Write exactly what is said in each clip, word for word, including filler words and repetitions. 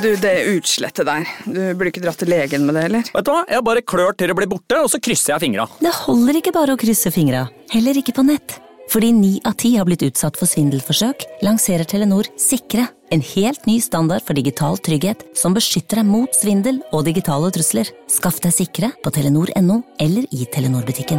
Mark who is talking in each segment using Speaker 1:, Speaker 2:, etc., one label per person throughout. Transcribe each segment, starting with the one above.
Speaker 1: Du, det utslettet der. Du burde ikke dratt til legen med det, eller?
Speaker 2: Vet du hva? Jeg bare klør til det blir borte, og så krysser jeg fingra.
Speaker 3: Det holder ikke bare å krysse fingra, heller ikke på nett. Fordi ni av ti har blitt utsatt for svindelforsøk, lanserer Telenor Sikre, en helt ny standard for digital trygghet som beskytter deg mot svindel og digitale trusler. Skaff deg Sikre på telenor punktum no eller i Telenor-butikken.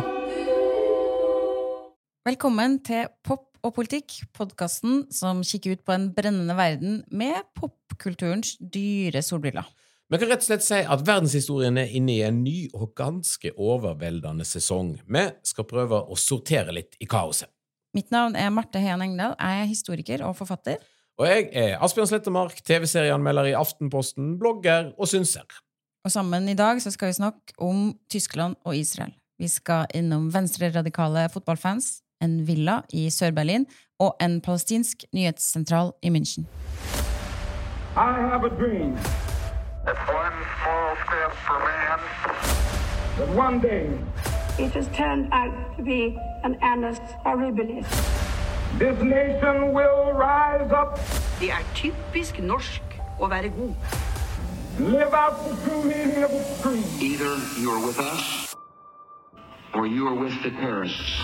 Speaker 4: Velkommen til Pop og politikk, podcasten som kikker ut på en brennende verden med popkulturens dyre solbriller.
Speaker 5: Vi kan rett og slett si at verdenshistorien er inne i en ny og ganske overveldende sesong. Vi skal prøve å sortere litt i kaoset.
Speaker 4: Mitt navn er Marte Hean Engdahl, jeg er historiker og forfatter.
Speaker 5: Og jeg er Asbjørn Slettemark, T V-serieanmelder i Aftenposten, blogger og synser.
Speaker 4: Og sammen i dag så skal vi snakke om Tyskland og Israel. Vi skal innom venstre-radikale fotballfans, en villa i Sør-Berlin og en palestinsk nyhetssentral i München.
Speaker 6: I have a dream.
Speaker 7: It's one small step for man.
Speaker 6: That one day
Speaker 8: it has turned out to be an annus horribilis.
Speaker 6: This nation will rise up.
Speaker 9: Det er typisk norsk å være god.
Speaker 6: Live out the true meaning of its creed.
Speaker 7: Either you are with us or you are with the terrorists.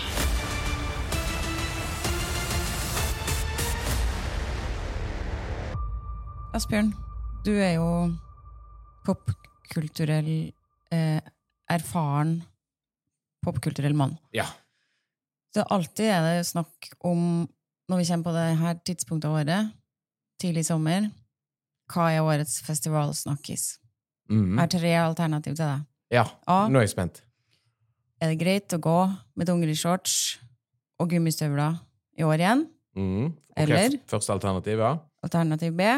Speaker 4: Asbjørn, du er jo popkulturell, eh, erfaren popkulturell mann.
Speaker 5: Ja.
Speaker 4: Så alltid er det snakk om, når vi kommer på det her tidspunktet av året, tidlig sommer, hva er årets festivalsnakkis?
Speaker 5: Mm.
Speaker 4: Jeg har tre alternativ til deg.
Speaker 5: Ja,
Speaker 4: A.
Speaker 5: nå er jeg spent.
Speaker 4: Er det greit å gå med dunger i shorts og gummistøvler i år igjen?
Speaker 5: Mm. Okay,
Speaker 4: Eller?
Speaker 5: Første alternativ, ja.
Speaker 4: Alternativ B.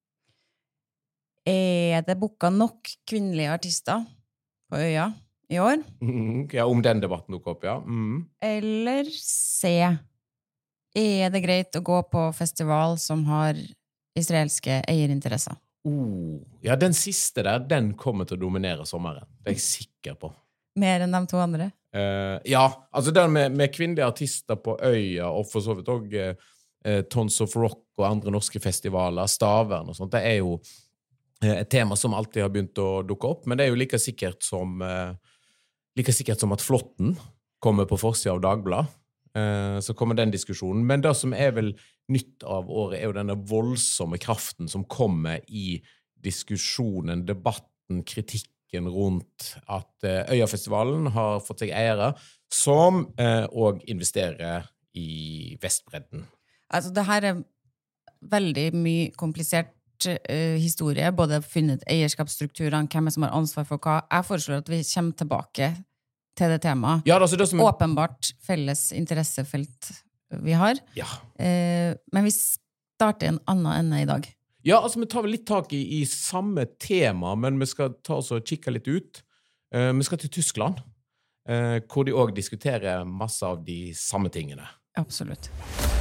Speaker 4: Er det booka nok kvinnelige artister på øya i år?
Speaker 5: Mm. Ja, om den debatten dukker opp, ja. Mm.
Speaker 4: Eller C. Er det greit å gå på festival som har israelske eierinteresser?
Speaker 5: Oh, ja, den siste der, den kommer til å dominere sommeren. Det er jeg sikker på.
Speaker 4: Mer enn de to andre?
Speaker 5: Uh, ja, altså den med, med kvinnelige artister på øya, og for så vidt også uh, Tons of Rock og andre norske festivaler, Stavern og sånt, det er jo uh, et tema som alltid har begynt å dukke opp, men det er jo like sikkert som, uh, like sikkert som at Flåtten kommer på forsiden av Dagbladet. Uh, så kommer den diskusjonen. Men det som er vel nytt av året er jo denne voldsomme kraften som kommer i diskusjonen, debatten, kritikken rundt at uh, Øyafestivalen har fått seg eiere som uh, og investerer i Vestbredden.
Speaker 4: Altså, det her er veldig mye komplisert uh, historie, både funnet eierskapsstrukturene, hvem er som har ansvar for hva. Jeg foreslår at vi kommer tilbake til det temaet.
Speaker 5: Ja, altså det som...
Speaker 4: Åpenbart felles interessefelt vi har.
Speaker 5: Ja.
Speaker 4: Eh, men vi starter en annen ende i dag.
Speaker 5: Ja, altså vi tar vel litt tak i, i samme tema, men vi skal ta oss og kikke litt ut. Uh, vi skal til Tyskland, uh, hvor de også diskuterer masse av de samme tingene.
Speaker 4: Absolutt.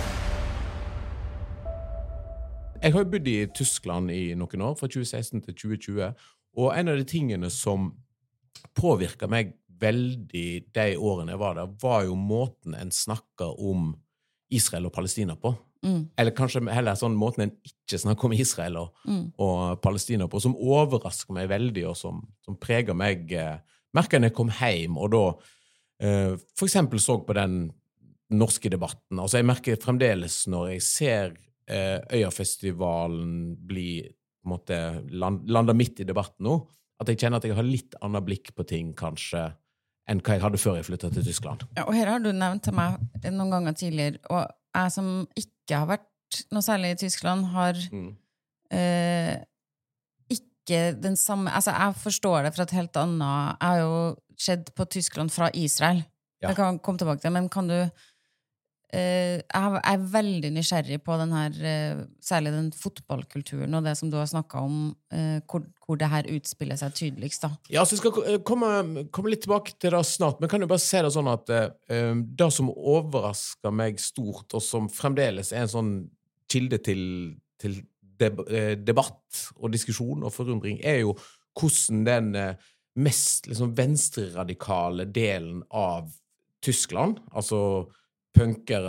Speaker 5: Jeg har bodd i Tyskland i noen år, fra tjue seksten til tjue tjue, og en av de tingene som påvirket meg veldig de årene jeg var der, var jo måten en snakket om Israel og Palestina på. Mm. Eller kanskje heller sånn måten en ikke snakker om Israel og, mm. og Palestina på, som overrasker meg veldig, og som, som preger meg, eh, merket når jeg kom hjem, og da eh, for eksempel så på den norske debatten. Altså jeg merker fremdeles når jeg ser eh, Øyafestivalen bli, på en måte, land, landa midt i debatten nå, at jeg kjenner at jeg har litt annet blikk på ting, kanskje, enn hva jeg hadde før jeg flyttet til Tyskland.
Speaker 4: Ja, og her har du nevnt til meg noen ganger tidligere, og jeg som ikke har vært noe særlig i Tyskland, har mm. eh, ikke den samme... Altså, jeg forstår det fra et helt annet... Jeg har jo sett på Tyskland fra Israel. Ja. Jeg kan komme tilbake til, men kan du... Uh, jeg er veldig nysgjerrig på den her, uh, særlig den fotballkulturen og det som du har snakket om, uh, hvor, hvor det her utspiller seg tydeligst da.
Speaker 5: Ja, så jeg skal komme, komme litt tilbake til det snart, men kan jo bare se det sånn at uh, det som overrasker meg stort, og som fremdeles er en sånn kilde til, til deb- uh, debatt og diskusjon og forundring, er jo hvordan den uh, mest liksom, venstreradikale delen av Tyskland, altså punkere,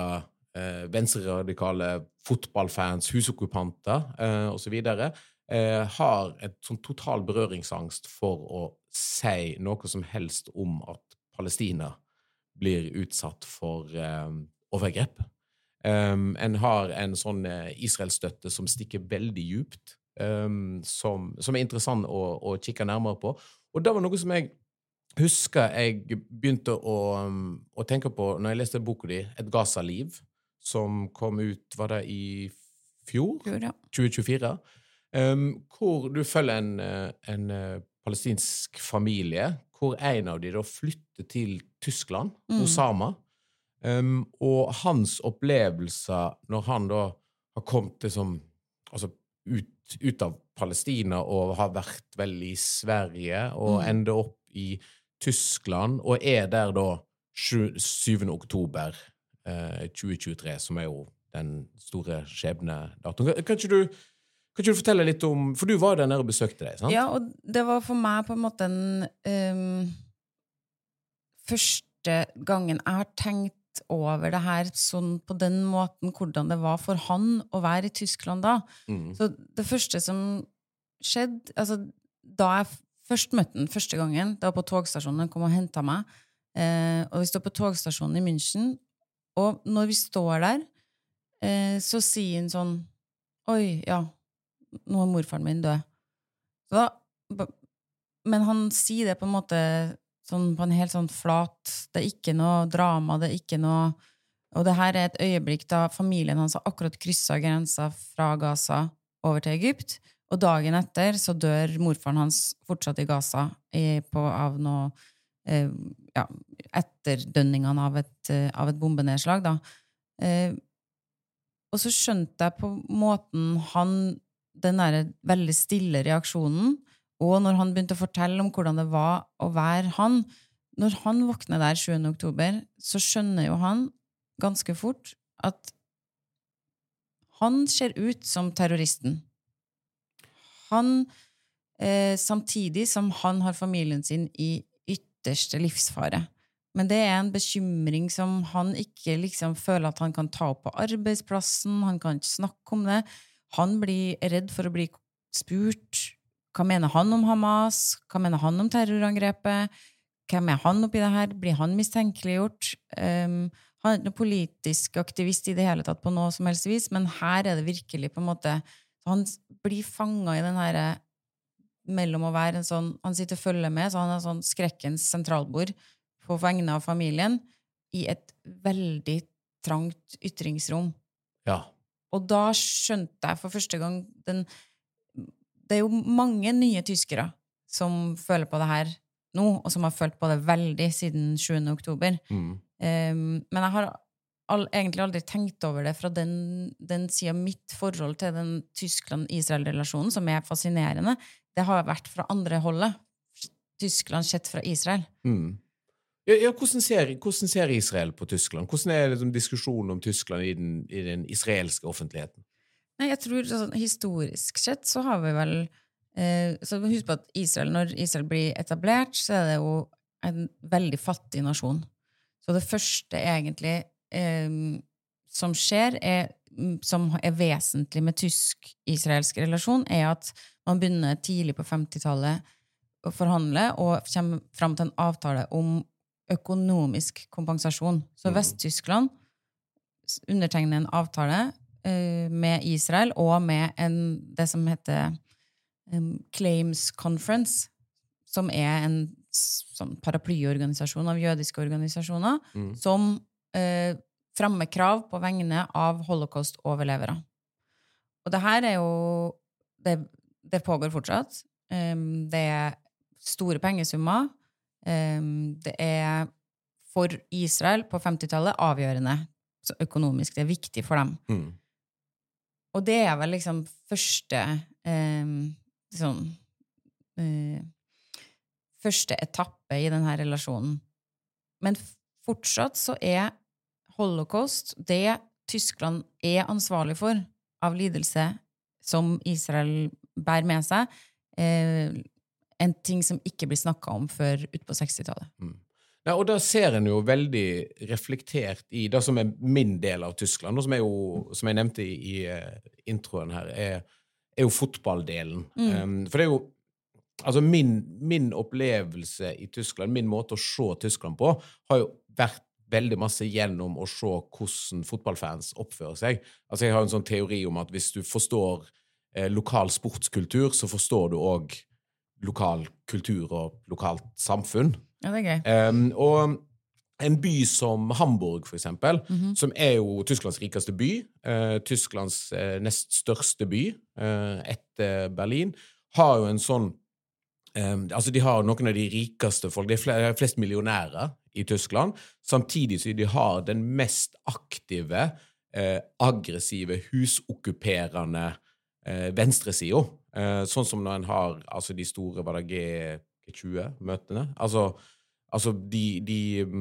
Speaker 5: eh, venstreradikale fotballfans, husokkupanter eh, og så videre, eh, har et sånn total berøringsangst for å si noe som helst om at Palestina blir utsatt for eh, overgrep. Um, en har en sånn eh, Israel-støtte som stikker veldig djupt, um, som, som er interessant å, å kikke nærmere på. Og det var noe som jeg husker jeg begynte å, um, å tenke på når jeg leste boka di, Et Gaza-liv, som kom ut, var det i fjor?
Speaker 4: Fjor, ja.
Speaker 5: tjue tjuefire. Um, hvor du følger en, en uh, palestinsk familie, hvor en av de da flytter til Tyskland, mm. Osama, Um, og hans opplevelser når han da har kommet liksom, altså ut, ut av Palestina og har vært vel i Sverige og mm. ender opp i Tyskland og er der da syvende oktober eh, tjue tjuetre, som er jo den store skjebnedatoen. Kan, kan ikke du kan ikke du fortelle litt om, for du var der nede og besøkte deg, sant?
Speaker 4: Ja, og det var for meg på en måte en um, første gangen jeg har tenkt over det her sånn på den måten, hvordan det var for han å være i Tyskland da. Mm. Så det første som skjedde, altså da jeg først møtte den første gangen, det var på togstasjonen, han kom og hentet meg, eh, og vi står på togstasjonen i München, og når vi står der, eh, så sier han sånn, oi, ja, nå er morfaren min død. Så da, men han sier det på en måte sånn på en helt sånn flat, det er ikke noe drama, det er ikke noe, og det her er et øyeblikk da familien hans har akkurat krysset grensen fra Gaza over til Egypt, og dagen etter så dør morfaren hans fortsatt i Gaza i, på, av noe, eh, ja, etterdønningene av et, av et bombenedslag da. Eh, og så skjønte jeg på måten han, den der veldig stille reaksjonen, og når han begynte å fortelle om hvordan det var å være han, når han våkner der sjuende oktober, så skjønner jo han ganske fort at han ser ut som terroristen. Han, eh, samtidig som han har familien sin i ytterste livsfare. Men det er en bekymring som han ikke liksom føler at han kan ta opp på arbeidsplassen, han kan ikke snakke om det. Han blir redd for å bli spurt. Hva mener han om Hamas? Hva mener han om terrorangrepet? Hvem er han oppi det her? Blir han mistenkeliggjort? Um, han er ikke noen politisk aktivist i det hele tatt på noe som helst vis, men her er det virkelig på en måte, så han blir fanget i den her mellom å være en sånn, han sitter og følger med, så han er sånn skrekkens sentralbord på vegne av familien i et veldig trangt ytringsrom.
Speaker 5: Ja.
Speaker 4: Og da skjønte jeg for første gang den det er jo mange nye tyskere som føler på det her nå, og som har følt på det veldig siden sjuende oktober. Mm. Um, men jeg har all, egentlig aldri tenkt over det fra den, den siden mitt forhold til den Tyskland-Israel-relasjonen, som er fascinerende. Det har vært fra andre holdet. Tyskland sett fra Israel.
Speaker 5: Mm. Ja, ja, hvordan, ser, hvordan ser Israel på Tyskland? Hvordan er liksom, diskusjonen om Tyskland i den, i den israelske offentligheten?
Speaker 4: Nei, jeg tror sånn, historisk sett så har vi vel eh, så husk på at Israel, når Israel blir etablert, så er det jo en veldig fattig nasjon. Så det første egentlig eh, som skjer, er, som er vesentlig med tysk-israelsk relasjon, er at man begynner tidlig på femtitallet å forhandle og kommer frem til en avtale om økonomisk kompensasjon. Så Vest-Tyskland undertegner en avtale med Israel og med en, det som heter um, Claims Conference, som er en sånn paraplyorganisasjon av jødiske organisasjoner, mm. som uh, fremmer krav på vegne av holocaust-overlevere. Og det her er jo det, det pågår fortsatt. Um, det er store pengesummer. Um, det er for Israel på femtitallet avgjørende så økonomisk. Det er viktig for dem. Mm. Og det er vel liksom første eh, sånn, eh, første etappe i denne relasjonen. Men fortsatt så er holocaust det Tyskland er ansvarlig for av lidelse som Israel bærer med seg, eh, en ting som ikke blir snakket om før ut på sekstitallet.
Speaker 5: Mm. Nei, og da ser en jo veldig reflektert i det som er min del av Tyskland, og som, er jo, som jeg nevnte i, i uh, introen her, er, er jo fotballdelen. Mm. Um, for det er jo, altså min, min opplevelse i Tyskland, min måte å se Tyskland på, har jo vært veldig masse gjennom å se hvordan fotballfans oppfører seg. Altså jeg har en sånn teori om at hvis du forstår eh, lokal sportskultur, så forstår du også lokal kultur og lokalt samfunn.
Speaker 4: Ja, det er gøy.
Speaker 5: Um, og en by som Hamburg, for eksempel, mm-hmm. som er jo Tysklands rikeste by, uh, Tysklands uh, nest største by, uh, etter Berlin, har jo en sånn, um, altså de har noen av de rikeste folk, det er flest, flest millionærer i Tyskland, samtidig så de har den mest aktive, uh, aggressive, husokkuperende uh, venstresiden. Uh, sånn som når en har altså de store, var det G tjue-møtene, altså, altså de, de,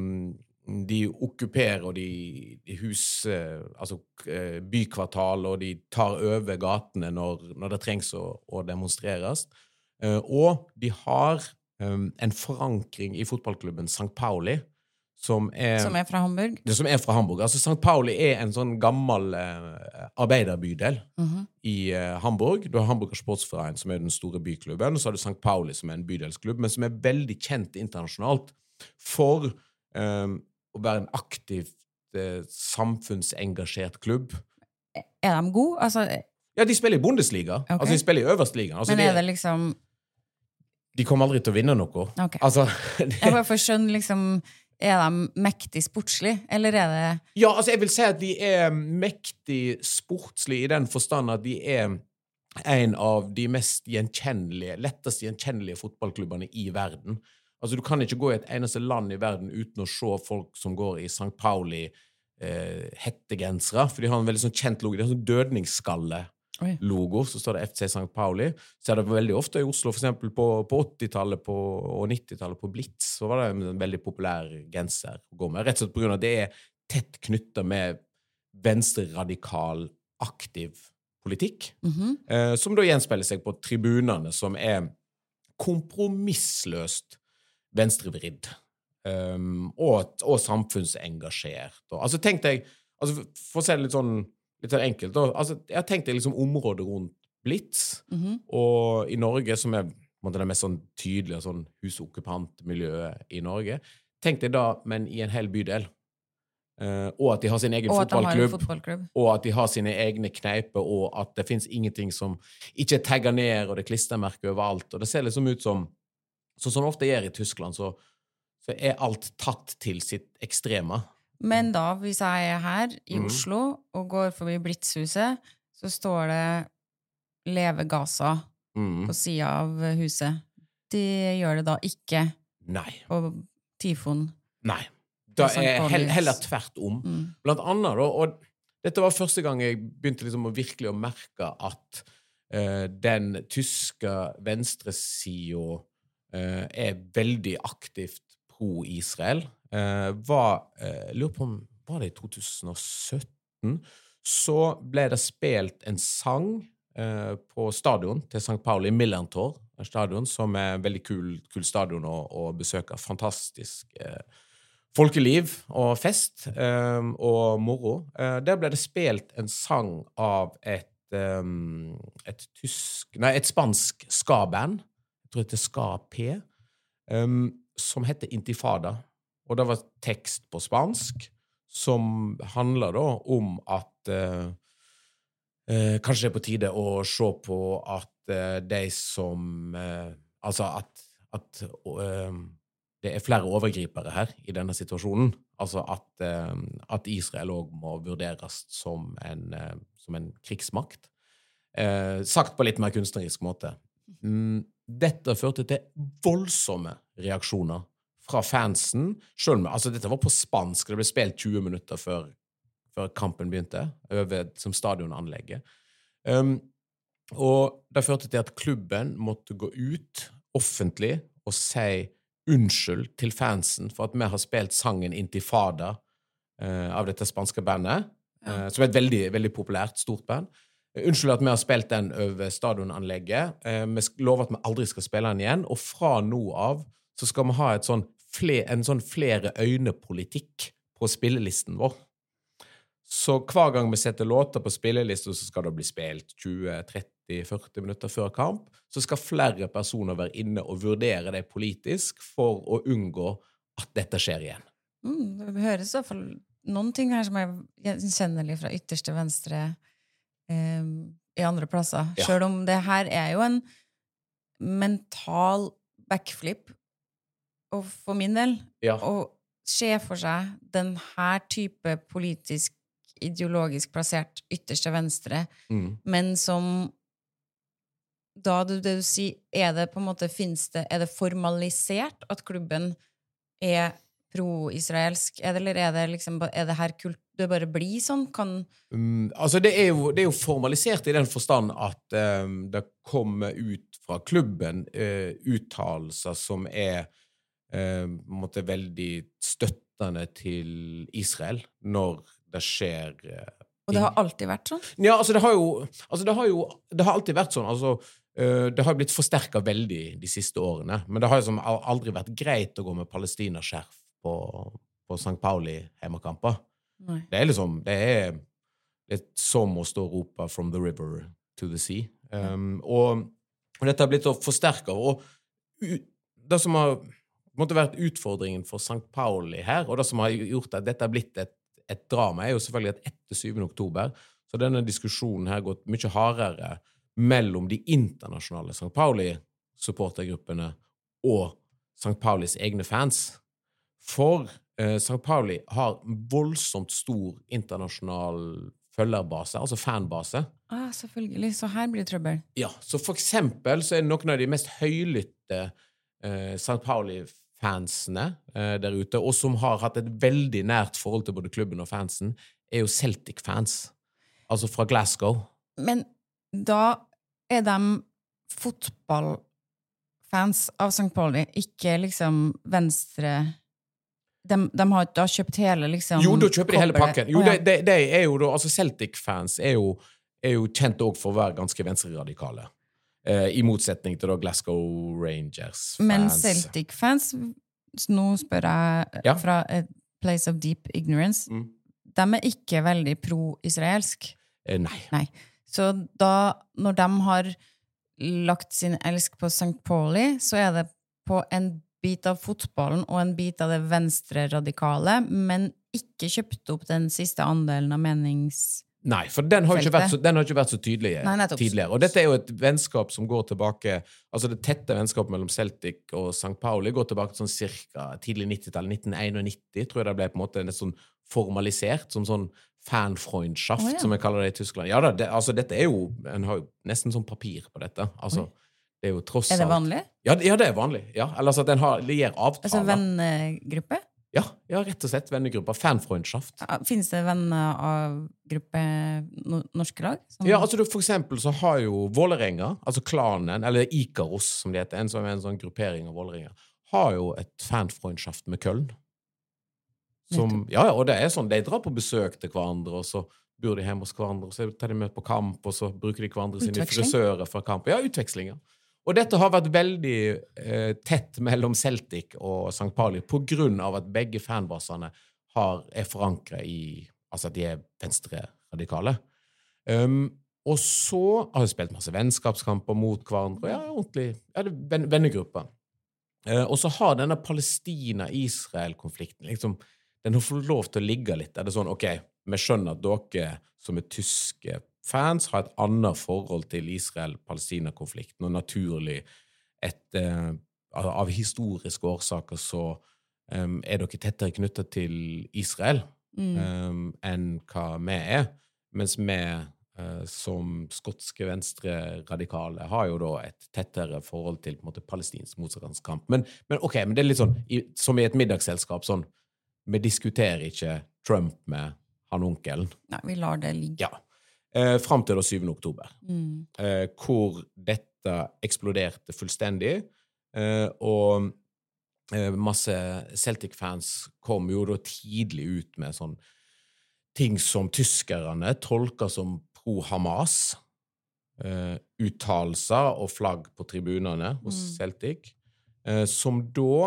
Speaker 5: de okkuperer og de, de hus, altså bykvartal, og de tar over gatene når, når det trengs å, å demonstreres. Uh, og de har um, en forankring i fotballklubben Sankt Pauli, som er,
Speaker 4: som er fra Hamburg?
Speaker 5: Det som er fra Hamburg. Altså, Sankt Pauli er en sånn gammel eh, arbeiderbydel uh-huh. i eh, Hamburg. Du har Hamburger Sportsverein, som er den store byklubben, og så har du Sankt Pauli, som er en bydelsklubb, men som er veldig kjent internasjonalt for eh, å være en aktivt eh, samfunnsengasjert klubb.
Speaker 4: Er de gode? Altså...
Speaker 5: Ja, de spiller i Bundesliga. Okay. Altså, de spiller i øverste liga. Altså,
Speaker 4: men er det liksom...
Speaker 5: De kommer aldri til å vinne noe.
Speaker 4: Okay.
Speaker 5: Altså, det...
Speaker 4: Jeg bare får skjønne liksom... Er de mektig sportslig, eller er det...
Speaker 5: Ja, altså jeg vil si at de er mektig sportslig i den forstand at de er en av de mest gjenkjennelige, lettest gjenkjennelige fotballklubbene i verden. Altså du kan ikke gå i et eneste land i verden uten å se folk som går i Sankt Pauli eh, hettegensere, for de har en veldig sånn kjent logo, de har en sånn dødningsskalle logo, så står det F C Sankt Pauli. Så er det veldig ofte i Oslo, for eksempel på, på åttitallet på, og nittitallet på Blitz, så var det en veldig populær genser å gå med. Rett og slett på grunn av at det er tett knyttet med venstre-radikal, aktiv politikk, mm-hmm. eh, som da gjenspeiler seg på tribunene, som er kompromissløst venstrevridd, um, og, og samfunnsengasjert. Og, altså tenk deg, altså, for å se det litt sånn litt sånn enkelt. Altså, jeg tenkte liksom området rundt Blitz, mm-hmm. og i Norge, som er måtte, det mest sånn tydelige sånn husokkupantmiljøet i Norge. Tenk deg da, men i en hel bydel. Uh, og at de har sin egen fotballklubb,
Speaker 4: fotballklubb,
Speaker 5: og at de har sine egne kneiper, og at det finnes ingenting som ikke er tagget ned, og det er klistermerker overalt. Og det ser liksom ut som, så som ofte gjør i Tyskland, så, så er alt tatt til sitt ekstreme.
Speaker 4: Men da, hvis jeg er her i mm. Oslo og går forbi Blitzhuset, så står det Leve Gaza mm. på siden av huset. Det gjør det da ikke
Speaker 5: Nei.
Speaker 4: På Tifon.
Speaker 5: Nei, det er heller, heller tvert om. Mm. Blant annet, da, og dette var første gang jeg begynte liksom å virkelig å merke at uh, den tyske venstresiden uh, er veldig aktivt pro-Israel. Uh, var, uh, lurer på om var det i to tusen og sytten, så ble det spilt en sang uh, på stadion til Sankt Pauli, Millantor, en stadion som er en veldig kul, kul stadion å, å besøke. Fantastisk uh, folkeliv og fest uh, og moro. Uh, der ble det spilt en sang av et, um, et tysk, nei, et spansk ska-band, jeg tror det heter Ska P, um, som heter Intifada. Og det var tekst på spansk, som handler da om at eh, eh, kanskje det er på tide å se på at eh, de som, eh, altså at, at eh, det er flere overgripere her i denne situasjonen, altså at, eh, at Israel også må vurderes som en, eh, som en krigsmakt. Eh, sagt på litt mer kunstnerisk måte. Mm, dette førte til voldsomme reaksjoner fra fansen, selv med, altså dette var på spansk, det ble spilt tjue minutter før, før kampen begynte, over som stadionanlegget. Um, og det førte til at klubben måtte gå ut offentlig og si unnskyld til fansen for at vi har spilt sangen Intifada uh, av dette spanske bandet, uh, som er et veldig, veldig populært, stort band. Uh, unnskyld at vi har spilt den over stadionanlegget. Uh, vi lover at vi aldri skal spille den igjen, og fra nå av så skal vi ha et sånn fle, en sånn flere øyne-politikk på spillelisten vår. Så hver gang vi setter låter på spillelisten, så skal det bli spilt tjue, tretti, førti minutter før kamp, så skal flere personer være inne og vurdere det politisk for å unngå at dette skjer igjen.
Speaker 4: Mm, det høres i hvert fall noen ting her som er gjenkjennelig fra ytterste venstre eh, i andre plasser. Ja. Selv om det her er jo en mental backflip, og for min del, ja. Å se for seg den her type politisk ideologisk plassert ytterste venstre, mm. men som da du, det du sier, er det på en måte, finnes det, er det formalisert at klubben er pro-israelsk, er det, eller er det liksom, er det her kult, det bare blir sånn, kan...
Speaker 5: Um, altså det er, jo, det er jo formalisert i den forstand at um, det kommer ut fra klubben uh, uttalelser som er uh, måtte veldig støttende til Israel når det skjer uh,
Speaker 4: og det har alltid vært sånn?
Speaker 5: Ja, altså det har jo altså det har jo det har alltid vært sånn, altså uh, det har blitt forsterket veldig de siste årene, men det har jo som aldri vært greit å gå med palestinaskjerf på, på Sankt Pauli hjemmekamper. Nei. Det er liksom det er litt som å stå og rope from the river to the sea. Um, og, og dette har blitt forsterket, og u, det som har måtte vært utfordringen for Sankt Pauli her, og det som har gjort at dette har blitt et et drama er jo selvfølgelig at etter syvende oktober, så denne diskusjonen her har gått mye hardere mellom de internasjonale Sankt Pauli-supportergruppene og Sankt Paulis egne fans. For eh, Sankt Pauli har voldsomt stor internasjonal følgerbase, altså fanbase.
Speaker 4: Ah, selvfølgelig, så her blir det trøbbel.
Speaker 5: Ja, så for eksempel så er det noen av de mest høylytte eh, Sankt Pauli-fansene fansene eh, der ute, og som har hatt et veldig nært forhold til både klubben og fansen, er jo Celtic-fans. Altså fra Glasgow.
Speaker 4: Men da er de fotballfans av Sankt Pauli, ikke liksom venstre... De, de har da kjøpt hele liksom...
Speaker 5: Jo, da kjøper de hele pakken. Jo, oh, ja. de, de, de er jo da... Altså Celtic-fans er jo, er jo kjent også for å være ganske venstre-radikale. Uh, i motsetning til da Glasgow Rangers-fans.
Speaker 4: Men Celtic-fans, nå spør jeg ja. Fra a place of deep ignorance, mm. de er ikke veldig pro-israelsk.
Speaker 5: Uh, nei.
Speaker 4: Nei. Så da, når de har lagt sin elsk på Sankt Pauli, så er det på en bit av fotballen og en bit av det venstre-radikale, men ikke kjøpt opp den siste andelen av menings...
Speaker 5: Nei, for den har ikke vært så, den har ikke vært så tydelig
Speaker 4: Nei,
Speaker 5: tidligere. Og dette er jo et vennskap som går tilbake, altså det tette vennskapet mellom Celtic og Sankt Pauli går tilbake sånn cirka tidlig nittitallet, nitten nittien, tror jeg det ble på en måte en sånn formalisert, som sånn fanfreundschaft, oh, ja. Som jeg kaller det i Tyskland. Ja da, det, altså dette er jo, en har jo nesten sånn papir på dette. Altså, det er jo tross alt...
Speaker 4: Er det vanlig?
Speaker 5: Ja, ja, det er vanlig. Ja, eller altså at den har, det gir avtaler.
Speaker 4: Altså vennegruppe?
Speaker 5: Ja, ja, rett og slett vennegrupper, fanfreundschaft.
Speaker 4: Finnes det venner av gruppe no- norske lag? Som...
Speaker 5: Ja, altså for eksempel så har jo Vålerenga, altså klanen, eller Ikaros som det heter, en som er en sånn gruppering av Vålerenga, har jo et fanfreundschaft med Köln. Som, ja, ja, og det er sånn, de drar på besøk til hverandre, og så bor de hjemme hos hverandre, og så tar de med på kamp, og så bruker de hverandre sine frisører fra kamp. Ja, utvekslinger. Og dette har vært veldig eh, tett mellom Celtic og Sankt Pauli på grunn av at begge fanbasene har, er forankret i, altså at de er venstre-radikale. Um, og så har de spilt masse vennskapskamper mot hverandre, ja, ordentlig, ja, det er vennegrupper. Uh, og så har denne Palestina-Israel-konflikten, liksom, den har fått lov til å ligge litt. Er det sånn, ok, vi skjønner at dere som er tyske fans har et annet forhold til Israel-Palestina-konflikten, og naturlig et, uh, av historiske årsaker så um, er dere tettere knyttet til Israel mm. um, enn hva vi er, mens vi uh, som skotske venstre-radikale har jo da et tettere forhold til på en måte palestinsk motstandskamp. Men, men ok, men det er litt sånn, i, som i et middagsselskap, sånn, vi diskuterer ikke Trump med han onkelen.
Speaker 4: Nei, vi lar det ligge.
Speaker 5: Ja. Eh, frem til da syvende oktober,
Speaker 4: mm.
Speaker 5: eh, hvor dette eksploderte fullstendig, eh, og eh, masse Celtic-fans kom jo da tidlig ut med sånn ting som tyskerne tolker som pro-Hamas, eh, uttalelser og flagg på tribunene hos mm. Celtic, eh, som da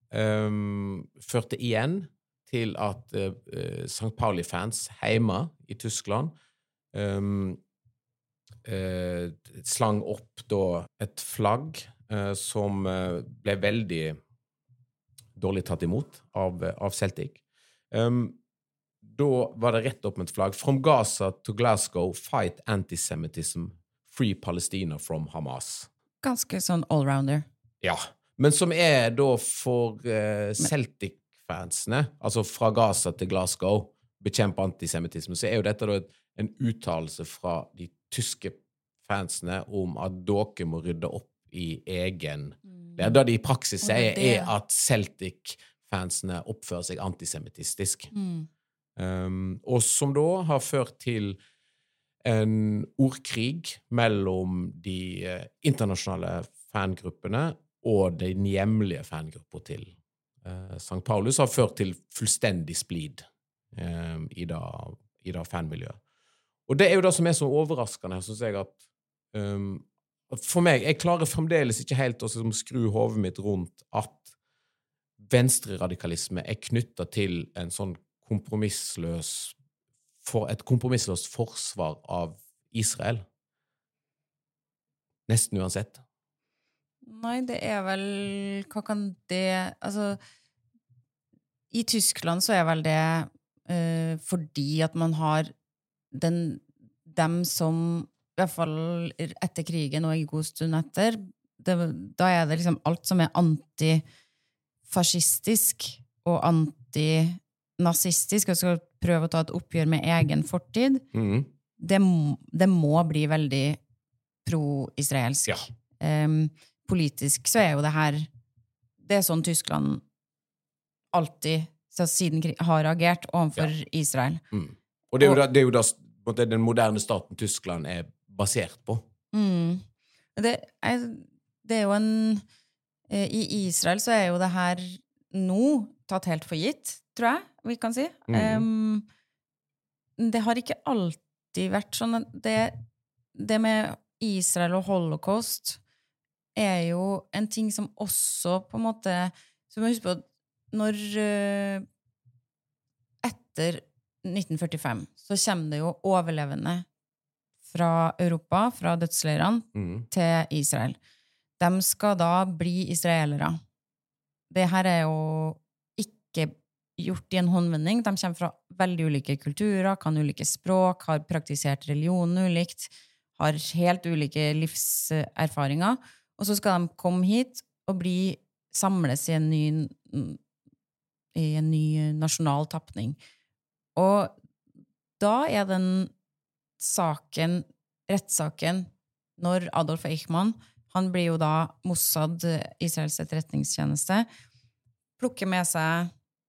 Speaker 5: um, førte igjen til at uh, Sankt Pauli-fans hjemme i Tyskland um, uh, slang opp da et flagg uh, som uh, ble veldig dårlig tatt imot av, av Celtic. Um, da var det rett opp med et flagg. From Gaza to Glasgow, fight antisemitism, free Palestina from Hamas.
Speaker 4: Ganske sånn allrounder.
Speaker 5: Ja, men som er da for uh, Celtic-fansene, altså fra Gaza til Glasgow, bekjempe antisemitisme, så er jo dette da en uttalelse fra de tyske fansene om at dere må rydde opp i egen... Det er da de i praksis sier er at Celtic-fansene oppfører seg antisemitistisk.
Speaker 4: Mm.
Speaker 5: Um, og som da har ført til en ordkrig mellom de uh, internasjonale fangruppene og den hjemlige fangruppa til uh, Sankt Paulus har ført til fullstendig splid um, i da, i da fanmiljøet. Og det er jo det som er så overraskende, synes jeg, at, um, at for meg, jeg klarer fremdeles ikke helt å skru hodet mitt rundt at venstreradikalisme er knyttet til en sånn kompromissløs for et kompromissløst forsvar av Israel. Nesten uansett.
Speaker 4: Nei, det er vel... Hva kan det... Altså, i Tyskland så er vel det uh, fordi at man har den, dem som i hvert fall etter krigen og en god stund etter, det, da er det liksom alt som er antifascistisk og antinazistisk, og skal prøve å ta et oppgjør med egen fortid,
Speaker 5: mm.
Speaker 4: det, det må bli veldig pro-israelsk.
Speaker 5: Ja.
Speaker 4: Um, politisk så er jo det her, det er sånn Tyskland alltid, så siden krig, har agert overfor ja. Israel.
Speaker 5: Mm. Og det er jo, da, det er jo da, den moderne staten Tyskland er basert på.
Speaker 4: Mm. Det, er, det er jo en... I Israel så er jo det her nå tatt helt for gitt, tror jeg, vi kan si. Mm. Um, det har ikke alltid vært sånn. Det, det med Israel og holocaust er jo en ting som også på en måte... Så må jeg huske på at når uh, etter nitten førtifem så kommer det jo overlevende fra Europa, fra dødsleirene,
Speaker 5: mm. til
Speaker 4: Israel. De skal da bli israelere. Det her er jo ikke gjort i en håndvending. De kommer fra veldig ulike kulturer, kan ulike språk, har praktisert religion ulikt, har helt ulike livserfaringer, og så skal de komme hit og bli samles i en ny, i en ny nasjonal tappning. Og da er den saken, rettssaken, når Adolf Eichmann, han blir jo da Mossad, Israels etterretningstjeneste, plukker med seg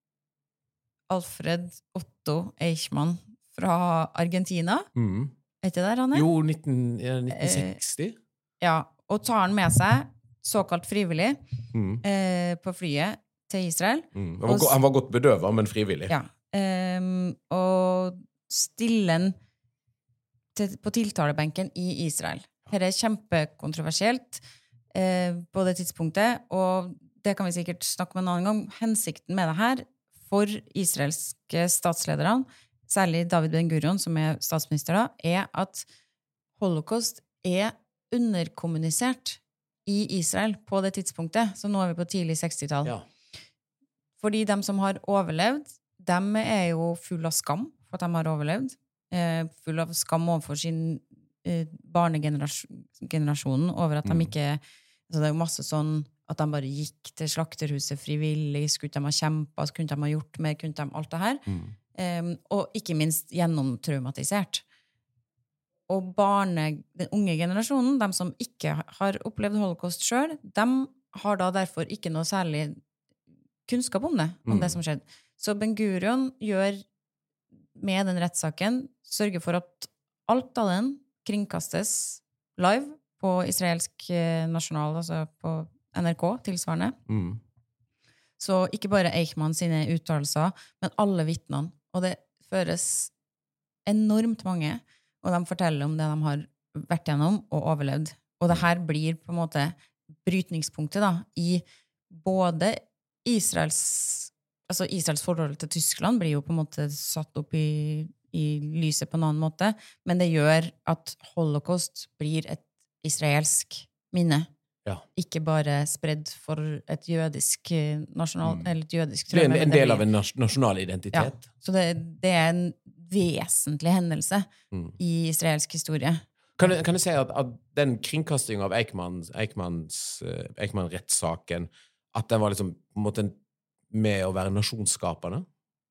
Speaker 4: Alfred Otto Eichmann fra Argentina.
Speaker 5: Mm.
Speaker 4: Vet du der, han er?
Speaker 5: Jo, nitten, nitten seksti.
Speaker 4: Eh, ja, og tar han med seg, såkalt frivillig,
Speaker 5: mm.
Speaker 4: eh, på flyet til Israel.
Speaker 5: Mm. Han, var go- han var godt bedøvet, men frivillig.
Speaker 4: Ja, um, og stiller han til, på tiltalebenken i Israel. Her er kjempekontroversielt eh, på det tidspunktet, og det kan vi sikkert snakke med en annen gang. Hensikten med det her for israelske statsledere, særlig David Ben Gurion, som er statsminister da, er at holocaust er underkommunisert i Israel på det tidspunktet. Så nå er vi på tidlig sekstitall.
Speaker 5: Ja.
Speaker 4: Fordi de som har overlevd, de er jo full av skam for at de har overlevd. Eh, full av skam overfor sin eh, barnegenerasjonen over at de ikke... Altså det er jo masse sånn at de bare gikk til slakterhuset frivillig, skulle de ha kjempet, kunne de ha gjort mer, kunne de alt det her.
Speaker 5: Mm.
Speaker 4: Um, og ikke minst gjennomtraumatisert. Og barne, den unge generasjonen, de som ikke har opplevd holocaust selv, de har da derfor ikke noe særlig kunnskap om det, om mm. det som skjedde. Så Ben Gurion gjør med den rettssaken, sørger for at alt av den kringkastes live på israelsk nasjonal, altså på N R K, tilsvarende.
Speaker 5: Mm.
Speaker 4: Så ikke bare Eichmann sine uttalelser, men alle vittnene. Og det føres enormt mange, og de forteller om det de har vært gjennom og overlevd. Og det her blir på en måte brytningspunktet da, i både Israels, altså Israels forhold til Tyskland blir jo på en måte satt opp i, i lyset på en annen måte, men det gjør at holocaust blir et israelsk minne. Ja. Ikke bare spredd for et jødisk nasjonal, mm. eller et jødisk
Speaker 5: det er en, en del blir, av en nas- nasjonal identitet.
Speaker 4: Ja, så det, det er en vesentlig hendelse mm. i israelsk historie.
Speaker 5: Kan jeg, kan jeg si at, at den kringkastingen av Eichmanns, Eichmanns, uh, Eichmann-rettssaken, at den var liksom på en måte med å være nasjonsskapende?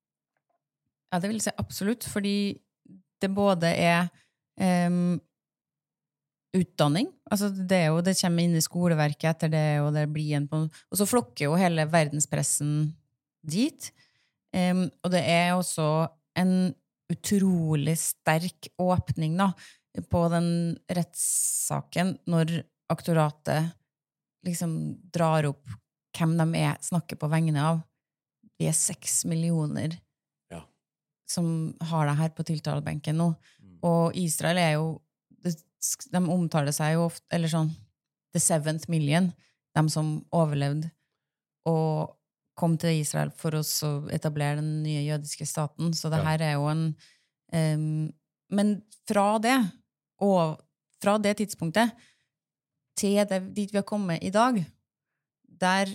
Speaker 4: Ja, det vil jeg si absolutt, fordi det både er um, utdanning, altså det er jo, det kommer inn i skoleverket etter det, og det blir en på, og så flokker jo hele verdenspressen dit, um, og det er også en utrolig sterk åpning da, på den rettssaken, når aktoratet liksom drar opp hvem de er, snakker på vegne av. Vi er seks millioner ja. Som har det her på tiltalebenken nå, mm. og Israel er jo de omtaler seg jo ofte, eller sånn, the seventh million, de som overlevde og kom til Israel for oss å etablere den nye jødiske staten, så det ja. Her er jo en um, men fra det og fra det tidspunktet til det, dit vi har kommet i dag, der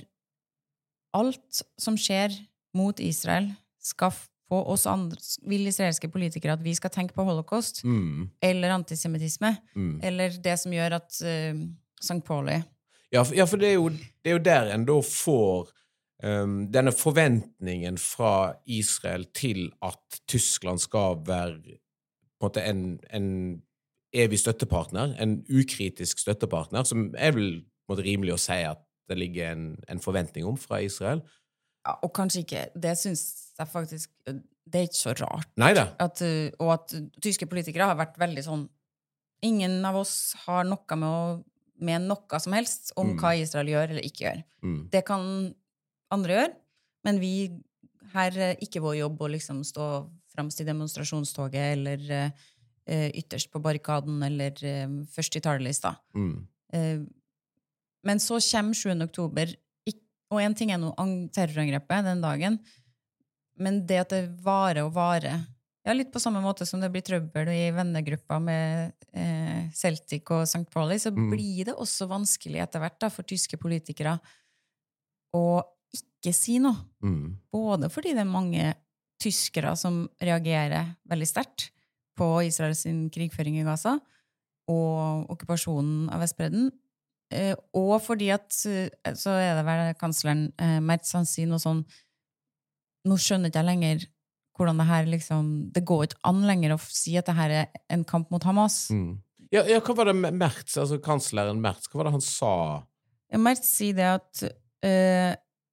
Speaker 4: alt som skjer mot Israel skal på oss andre, vil israelske politikere at vi skal tenke på holocaust, mm. eller antisemittisme, mm. eller det som gjør at uh, Sankt Pauli.
Speaker 5: Ja, for, ja, for det er jo, det er jo der en da får um, denne forventningen fra Israel til at Tyskland skal være på en måte en, en evig støttepartner, en ukritisk støttepartner, som er vel på en måte rimelig å si at det ligger en, en forventning om fra Israel.
Speaker 4: Ja, og kanskje ikke, det synes jeg faktisk, det er ikke så rart.
Speaker 5: Neida.
Speaker 4: At, og at tyske politikere har vært veldig sånn, ingen av oss har noe med, å, med noe som helst om mm. hva Israel gjør eller ikke gjør. Mm. Det kan andre gjøre, men vi her er ikke vår jobb å liksom stå fremst i demonstrasjonstoget eller uh, ytterst på barrikaden eller uh, først i talerlista. Mm. Uh, men så kommer sjuende oktober, og en ting er noe terrorangrepet den dagen, men det at det varer og varer, ja, litt på samme måte som det blir trøbbel i vennegruppa med eh, Celtic og Sankt Pauli, så mm. blir det også vanskelig etter hvert da, for tyske politikere å ikke si noe. Mm. Både fordi det er mange tyskere som reagerer veldig sterkt på Israels krigføring i Gaza, og okkupasjonen av Vestbredden, Uh, og fordi at uh, så er det vel kansleren uh, Merz, han sier noe sånn, nå skjønner ikke jeg lenger hvordan det her liksom, det går ikke an lenger å si at det her er en kamp mot Hamas. Mm.
Speaker 5: Ja, ja, hva var det Merz, altså kansleren Merz, hva var det han sa?
Speaker 4: Ja, Merz sier det at uh,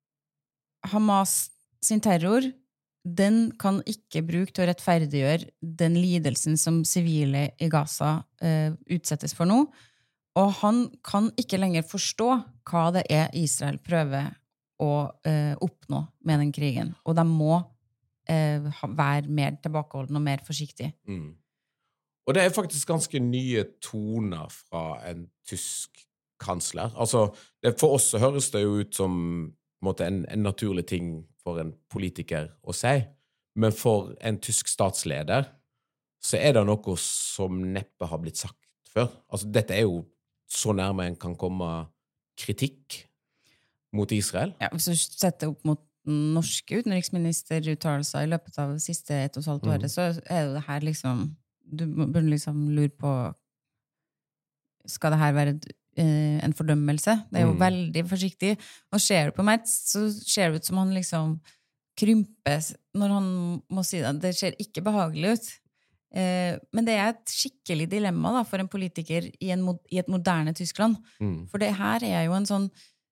Speaker 4: Hamas sin terror, den kan ikke bruke til å rettferdiggjøre den lidelsen som sivile i Gaza uh, utsettes for nå. Og han kan ikke lenger forstå hva det er Israel prøver å eh, oppnå med den krigen. Og de må eh, være mer tilbakeholdende og mer forsiktige. Mm.
Speaker 5: Og det er faktisk ganske nye toner fra en tysk kansler. Altså, det, for oss så høres det jo ut som på en, måte, en, en naturlig ting for en politiker å si. Men for en tysk statsleder så er det noe som neppe har blitt sagt før. Altså, dette er jo så nærme en kan komme kritikk mot Israel.
Speaker 4: Ja, hvis du setter opp mot norske utenriksministeruttalelser i løpet av siste et og et halvt året, mm. så er jo det her liksom, du burde liksom lure på, skal det her være eh, en fordømmelse? Det er jo mm. veldig forsiktig. Og ser du på Merz, så ser det ut som han liksom krymper når han må si det. Det ser ikke behagelig ut. Eh, men det er et skikkelig dilemma da, for en politiker i, en, i et moderne Tyskland. Mm. For det her er jo en sånn,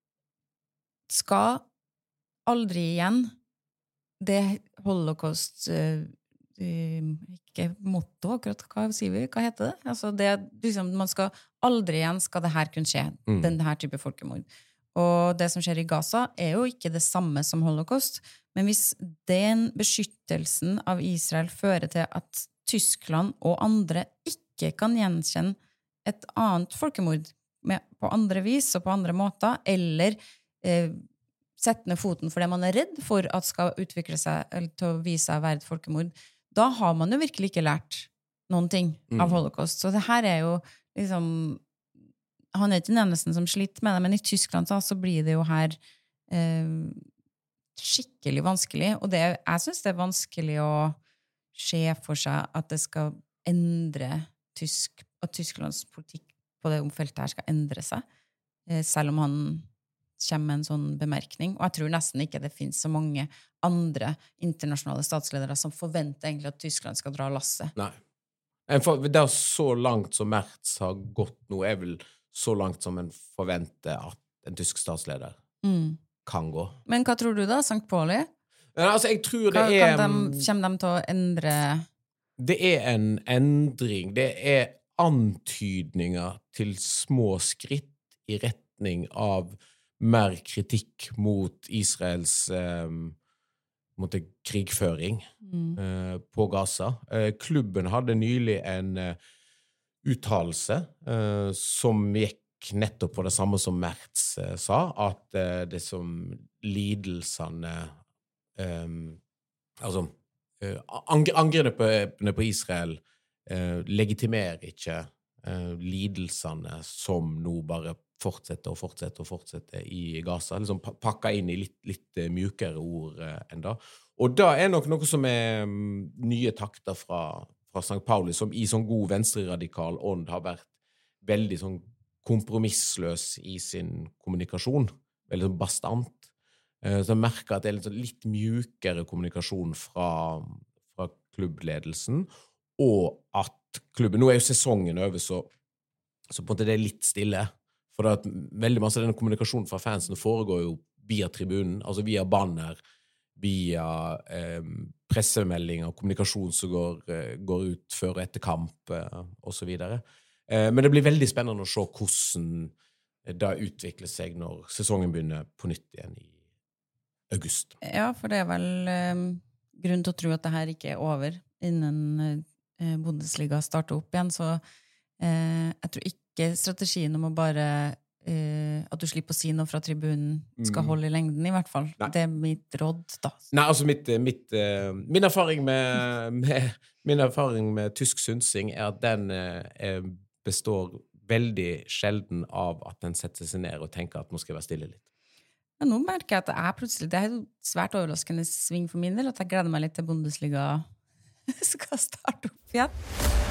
Speaker 4: skal aldri igjen det holocaust uh, uh, ikke motto, akkurat hva sier vi, hva heter det? Altså det, liksom, man skal aldri igjen skal det her kunne skje, mm. den her type folkemord. Og det som skjer i Gaza er jo ikke det samme som holocaust, men hvis den beskyttelsen av Israel fører til at Tyskland og andre ikke kan gjenkjenne et annet folkemord med, på andre vis og på andre måter, eller eh, sette ned foten for det man er redd for at skal utvikle seg, eller til å vise seg å være et folkemord, da har man jo virkelig ikke lært noen ting av
Speaker 5: Mm.
Speaker 4: holocaust. Så det her er jo liksom, han er ikke den eneste som sliter med det, men i Tyskland så, så blir det jo her eh, skikkelig vanskelig, og det, jeg synes det er vanskelig å se for seg at det skal endre tysk, at Tysklands politikk på det feltet her skal endre seg, eh, selv om han kommer med en sånn bemerkning, og jeg tror nesten ikke det finnes så mange andre internasjonale statsledere som forventer egentlig at Tyskland skal dra lasset.
Speaker 5: Nei. En for, det er så langt som Merz har gått nå, er vel så langt som en forventer at en tysk statsleder
Speaker 4: Mm.
Speaker 5: kan gå.
Speaker 4: Men hva tror du da, Sankt Pauli?
Speaker 5: Men altså, jeg tror det
Speaker 4: Hva,
Speaker 5: er...
Speaker 4: kan de, kommer de til å endre...
Speaker 5: Det er en endring. Det er antydninger til små skritt i retning av mer kritikk mot Israels eh, mot krigføring
Speaker 4: Mm.
Speaker 5: eh, på Gaza. Eh, klubben hadde nylig en eh, uttalelse eh, som gikk nettopp på det samme som Merz eh, sa, at eh, det som lidelsene eh, altså eh, ang- angrepene på Israel eh, legitimerer ikke eh, lidelsene som nå bare fortsetter og fortsetter og fortsetter i Gaza, liksom pa- pakka inn i litt, litt eh, mjukere ord eh, enn da. Og da er nok noe som er mm, nye takter fra, fra Sankt Pauli, som i sånn god venstreradikal ånd har vært veldig sånn kompromissløs i sin kommunikasjon, veldig sånn bastant. Eh, så jeg merker at det er litt, sånn litt mjukere kommunikasjon fra, fra klubbledelsen, og at klubben, nå er jo sesongen over, så, så på en måte det er litt stille, for det at veldig masse av denne kommunikasjonen fra fansene foregår jo via tribunen, altså via banner, via eh, pressemeldinger, kommunikasjon som går, eh, går ut før og etter kamp, eh, og så videre. Eh, men det blir veldig spennende å se hvordan det utvikler seg når sesongen begynner på nytt igjen i august.
Speaker 4: Ja, for det er vel eh, grunn til å tro at det her ikke er over innen eh, Bundesliga starter opp igjen, så eh, jeg tror ikke strategien om å bare eh, at du slipper å si noe fra tribunen skal
Speaker 5: Mm.
Speaker 4: holde i lengden, i hvert fall.
Speaker 5: Nei.
Speaker 4: Det er mitt råd, da.
Speaker 5: Nei, altså mitt, mitt, eh, min erfaring med, med, min erfaring med tysk synsing er at den eh, består veldig sjelden av at den setter seg ned og tenker at nå skal jeg være stille litt.
Speaker 4: Ja, nå merker jeg at det er plutselig, det er jo svært overraskende sving for min del, at jeg gleder meg litt til Bundesliga skal starte opp igjen.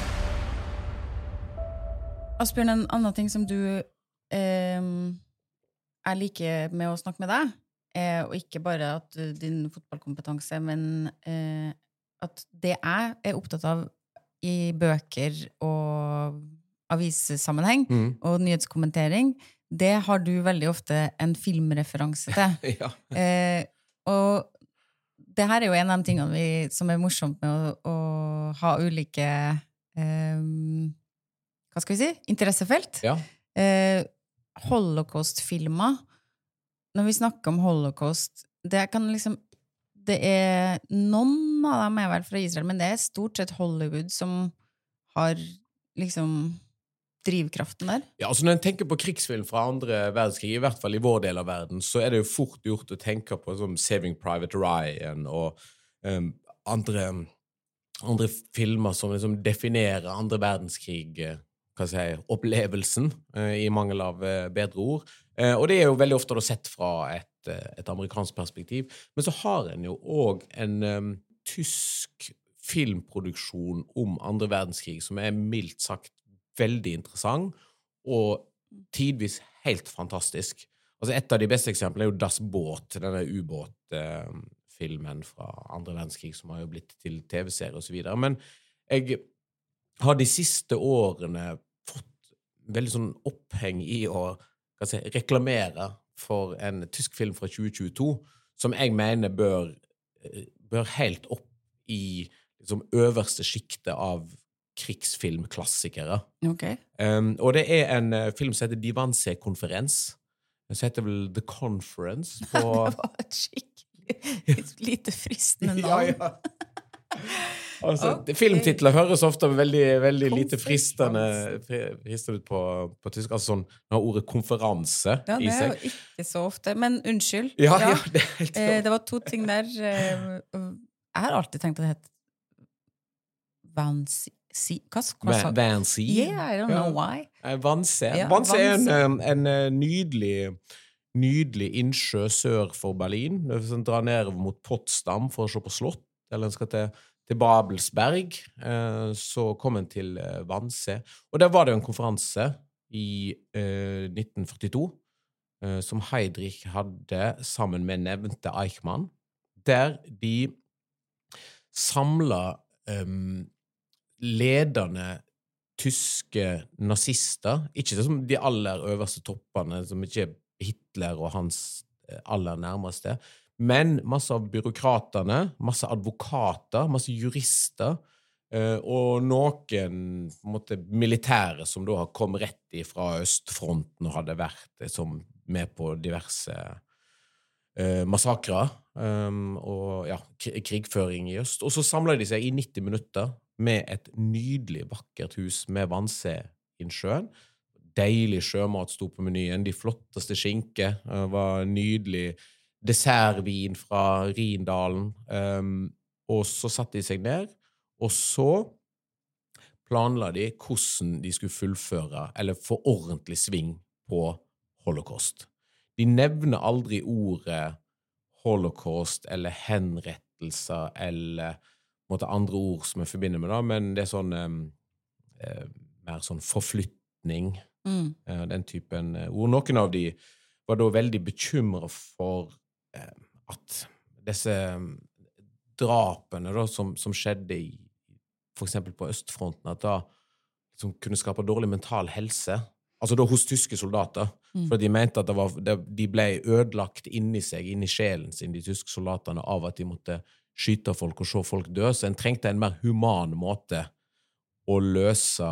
Speaker 4: Asbjørn, en annen ting som du eh, er like med å snakke med deg, eh, og ikke bare at uh, din fotballkompetanse, men eh, at det jeg er opptatt av i bøker og avissammenheng
Speaker 5: Mm.
Speaker 4: og nyhetskommentering, det har du veldig ofte en filmreferanse til.
Speaker 5: Ja.
Speaker 4: Eh, og det her er jo en av de tingene vi, som er morsomt med å, å ha ulike eh, hva skal vi si? Interessefelt.
Speaker 5: Ja.
Speaker 4: Eh, Holocaust-filmer. Når vi snakker om Holocaust, det kan liksom det er noen av dem er vel fra Israel, men det er stort sett Hollywood som har liksom drivkraften der.
Speaker 5: Ja, altså når en tenker på krigsfilm fra andre verdenskrig, i hvert fall i vår del av verden, så er det jo fort gjort å tenke på sånn Saving Private Ryan og um, andre, andre filmer som liksom definerer andre verdenskrig, eh, hva skal jeg si, opplevelsen, eh, i mangel av eh, bedre ord. Eh, og det er jo veldig ofte da sett fra et, eh, et amerikansk perspektiv. Men så har en jo også en um, tysk filmproduksjon om andre verdenskrig som er mildt sagt veldig interessant, og tidvis helt fantastisk. Altså et av de beste eksemplene er jo Das Boot, denne ubåtfilmen fra andre verdenskrig, som har jo blitt til T V-serie og så videre. Men jeg har de siste årene fått veldig sånn oppheng i å hva skal jeg si, reklamere for en tysk film fra tjue tjueto, som jeg mener bør, bør helt opp i liksom, øverste skiktet av krigsfilmklassikere.
Speaker 4: Okay.
Speaker 5: Um, og det er en uh, film som heter Divanse-konferens. Den heter vel The Conference. På...
Speaker 4: Det var et skikkelig lite fristende navn.
Speaker 5: Ja, ja. Altså, okay. Filmtitler høres ofte veldig, veldig lite fristende, fristende ut på, på tysk. Altså sånn, når ordet konferanse
Speaker 4: ja,
Speaker 5: i seg.
Speaker 4: Ja, det er jo ikke så ofte, men unnskyld.
Speaker 5: Ja,
Speaker 4: ja.
Speaker 5: ja det, er helt
Speaker 4: eh, det var to ting der. Eh, jeg har alltid tenkt at det het Vansi. Hva sa du?
Speaker 5: Vansi?
Speaker 4: Yeah, I don't know why.
Speaker 5: Vanse.
Speaker 4: Ja,
Speaker 5: Vanse er en, en, en nydelig, nydelig innsjø sør for Berlin. Hvis en drar ned mot Potsdam for å se på slott, eller en skal til, til Babelsberg, eh, så kom en til eh, Vanse. Og der var det en konferanse i eh, nitten førtito, eh, som Heydrich hadde sammen med nevnte Eichmann, der de samlet um, ledende tyske nazister, ikke som de aller øverste toppene, som ikke er Hitler og hans aller nærmeste, men masse av byråkraterne, masse advokater, masse jurister, og noen på en måte, militære som da har kommet rett ifra Østfronten og hadde vært som med på diverse uh, massakrer um, og ja, krigføring i øst. Og så samlet de seg i nitti minutter med et nydelig, vakkert hus med Vanse-innsjøen. Deilig sjømat stod på menyen, de flotteste skinke, uh, var nydelig dessertvin fra Rindalen, um, og så satte de seg ned, og så planla de hvordan de skulle fullføre, eller få ordentlig sving på holocaust. De nevner aldri ordet holocaust, eller henrettelser, eller måte andre ord som jeg forbinder med det, men det er sånn eh, mer sånn forflytning, mm. eh, den typen ord. Noen av de var da veldig bekymret for eh, at disse drapene da, som, som skjedde i, for eksempel på Østfronten, at da som kunne skape dårlig mental helse, altså da hos tyske soldater, mm. for de mente at det var, de ble ødelagt inni seg, inni sjelen sin, de tyske soldaterne, av at de måtte skyte folk og se folk dø, så en trengte en mer human måte å løse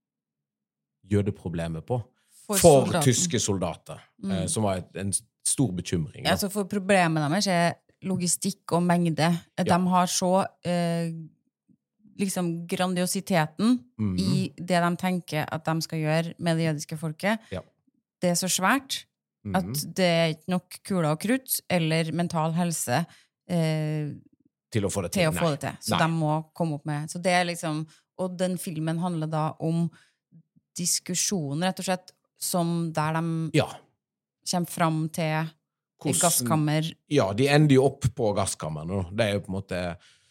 Speaker 5: jødeproblemet på for, for tyske soldater, mm. eh, som var et, en stor bekymring.
Speaker 4: Ja, så for problemet deres er logistikk og mengde. Ja. De har så eh, liksom grandiositeten mm. i det de tenker at de skal gjøre med det jødiske folket. Ja. Det er så svært mm. at det er ikke nok kuler og krutt eller mental helse eh, til å få det til. Til å få det til. Så Nei. De må komme opp med. Så det er liksom, og den filmen handler da om diskusjoner, rett og slett, som der de
Speaker 5: ja.
Speaker 4: kommer frem til Hvordan, gasskammer.
Speaker 5: Ja, de ender jo opp på gasskammeren. Det er jo på en måte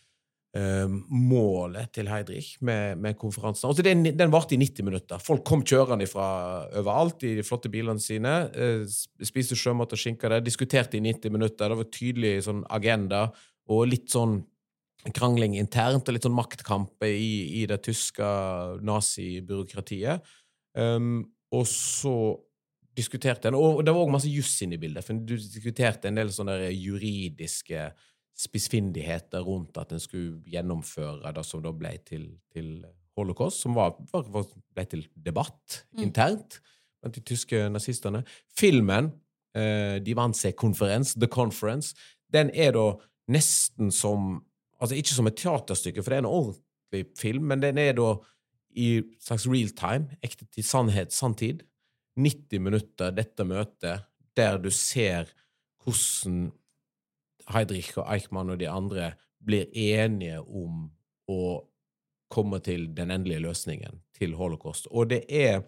Speaker 5: eh, målet til Heydrich med, med konferansen. Altså, den, den varte i nitti minutter. Folk kom kjørende fra overalt i de flotte bilene sine, eh, spiste sjømat og skinker der, diskuterte i nitti minutter. Det var tydelig sånn agenda, og litt sånn krangling internt, og litt sånn maktkamp i, i det tyske nazi-byråkratiet. Um, og så diskuterte en, og det var også masse juss inne i bildet, for du diskuterte en del sånne juridiske spissfindigheter rundt at en skulle gjennomføre det som da ble til, til holocaust, som var, var, ble til debatt mm. internt blant de tyske nazisterne. Filmen, uh, de vant seg konferens, The Conference, den er da nesten som, altså ikke som et teaterstykke, for det er en ordentlig film, men den er da i slags real time, ekte til sannhet, sanntid, nitti minutter dette møtet, der du ser hvordan Heydrich og Eichmann og de andre blir enige om å komme til den endelige løsningen til holocaust. Og det er